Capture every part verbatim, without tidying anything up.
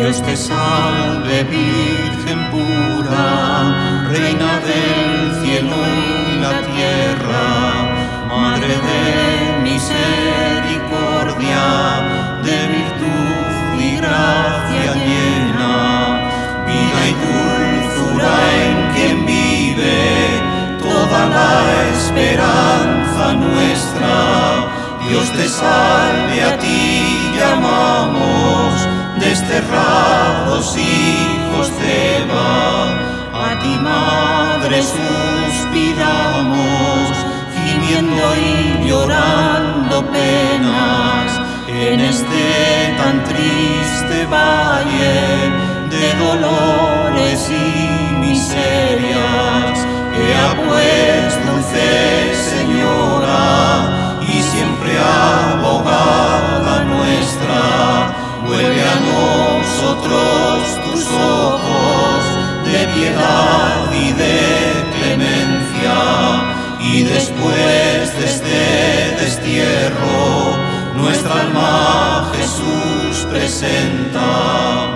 Dios te salve, Virgen pura, Reina del cielo y la tierra, Madre de misericordia, de virtud y gracia llena, vida y dulzura en quien vive toda la esperanza nuestra. Dios te salve, a ti llamamos, desterrados hijos de Eva, a ti Madre suspiramos, gimiendo y llorando penas, en este tan triste valle de dolores y miserias. Ea pues, dulce Señora, y siempre abogada nuestra, vuelve a nosotros tus ojos de piedad y de clemencia, y después de este destierro, nuestra alma a Jesús presenta.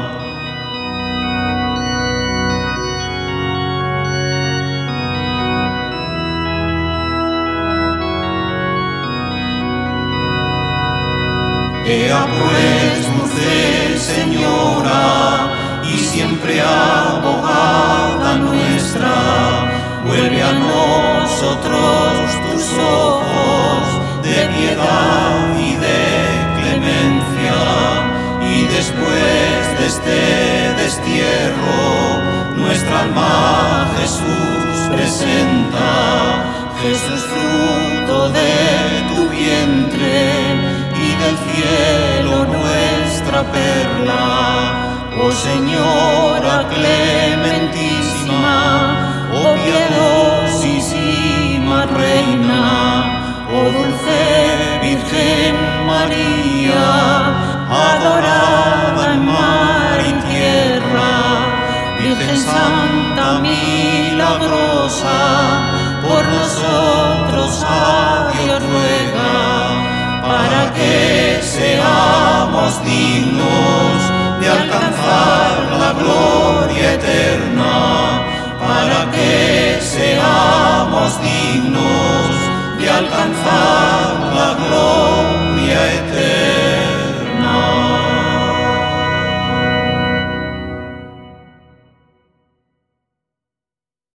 Ea pues, dulce Señora, y siempre abogada nuestra, vuelve a nosotros tus ojos de piedad y de clemencia, y después de este destierro, nuestra alma a Jesús presenta. Jesús, fruto de tu vientre, del cielo nuestra perla, oh Señora clementísima, oh piedosísima Reina, oh dulce Virgen María, adorada en mar y tierra, Virgen Santa milagrosa, por nosotros a Dios ruega, para que seamos dignos de alcanzar la gloria eterna, para que seamos dignos de alcanzar la gloria eterna.